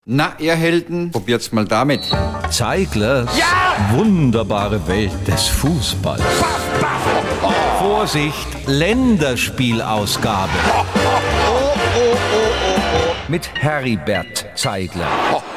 Na, ihr Helden, probiert's mal damit. Zeiglers wunderbare Welt des Fußballs. Vorsicht, Länderspielausgabe. Mit Heribert Zeigler.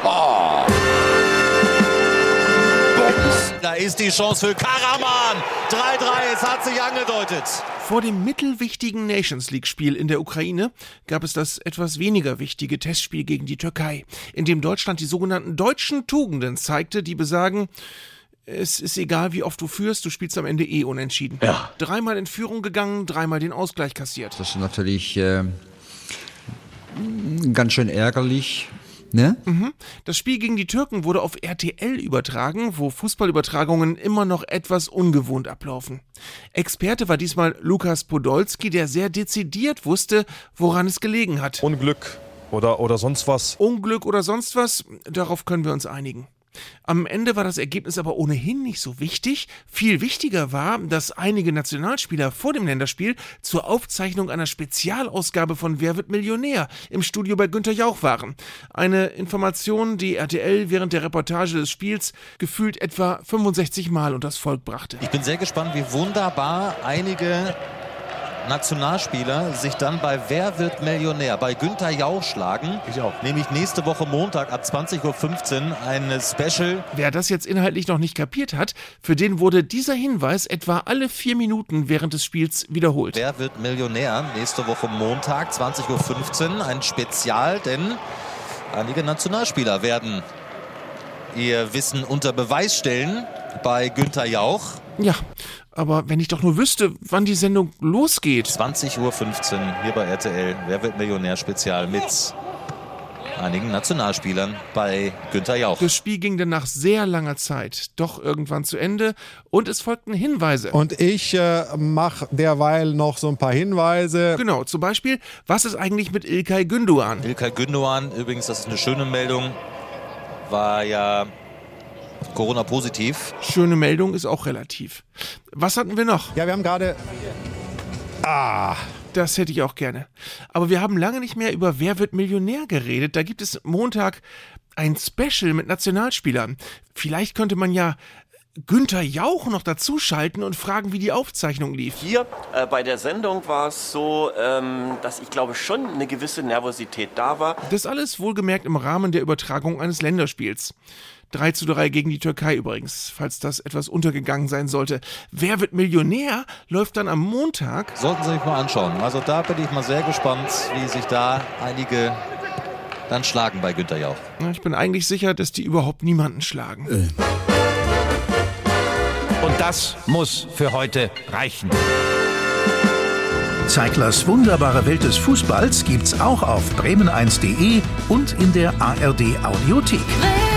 Da ist die Chance für Karaman. 3-3, es hat sich angedeutet. Vor dem mittelwichtigen Nations-League-Spiel in der Ukraine gab es das etwas weniger wichtige Testspiel gegen die Türkei, in dem Deutschland die sogenannten deutschen Tugenden zeigte, die besagen, es ist egal, wie oft du führst, du spielst am Ende unentschieden. Ja. 3-mal in Führung gegangen, 3-mal den Ausgleich kassiert. Das ist natürlich ganz schön ärgerlich. Ne? Das Spiel gegen die Türken wurde auf RTL übertragen, wo Fußballübertragungen immer noch etwas ungewohnt ablaufen. Experte war diesmal Lukas Podolski, der sehr dezidiert wusste, woran es gelegen hat. Unglück oder sonst was. Unglück oder sonst was, darauf können wir uns einigen. Am Ende war das Ergebnis aber ohnehin nicht so wichtig. Viel wichtiger war, dass einige Nationalspieler vor dem Länderspiel zur Aufzeichnung einer Spezialausgabe von Wer wird Millionär im Studio bei Günther Jauch waren. Eine Information, die RTL während der Reportage des Spiels gefühlt etwa 65 Mal unters Volk brachte. Ich bin sehr gespannt, wie wunderbar einige Nationalspieler sich dann bei Wer wird Millionär bei Günther Jauch schlagen. Ich auch. Nämlich nächste Woche Montag ab 20.15 Uhr ein Special. Wer das jetzt inhaltlich noch nicht kapiert hat, für den wurde dieser Hinweis etwa alle 4 Minuten während des Spiels wiederholt. Wer wird Millionär? Nächste Woche Montag 20.15 Uhr ein Spezial, denn einige Nationalspieler werden ihr Wissen unter Beweis stellen bei Günther Jauch. Ja, aber wenn ich doch nur wüsste, wann die Sendung losgeht. 20.15 Uhr hier bei RTL. Wer wird Millionär Spezial mit einigen Nationalspielern bei Günther Jauch. Das Spiel ging dann nach sehr langer Zeit doch irgendwann zu Ende und es folgten Hinweise. Und ich mache derweil noch so ein paar Hinweise. Genau, zum Beispiel, was ist eigentlich mit İlkay Gündoğan? İlkay Gündoğan, übrigens, das ist eine schöne Meldung, war ja Corona-positiv. Schöne Meldung ist auch relativ. Was hatten wir noch? Ja, wir haben gerade... Das hätte ich auch gerne. Aber wir haben lange nicht mehr über Wer wird Millionär geredet. Da gibt es Montag ein Special mit Nationalspielern. Vielleicht könnte man ja Günther Jauch noch dazuschalten und fragen, wie die Aufzeichnung lief. Hier bei der Sendung war es so, dass ich glaube schon eine gewisse Nervosität da war. Das alles wohlgemerkt im Rahmen der Übertragung eines Länderspiels. 3:3 gegen die Türkei übrigens, falls das etwas untergegangen sein sollte. Wer wird Millionär läuft dann am Montag. Sollten Sie sich mal anschauen. Also da bin ich mal sehr gespannt, wie sich da einige dann schlagen bei Günther Jauch. Ich bin eigentlich sicher, dass die überhaupt niemanden schlagen. Und das muss für heute reichen. Zeiglers wunderbare Welt des Fußballs gibt's auch auf bremen1.de und in der ARD Audiothek.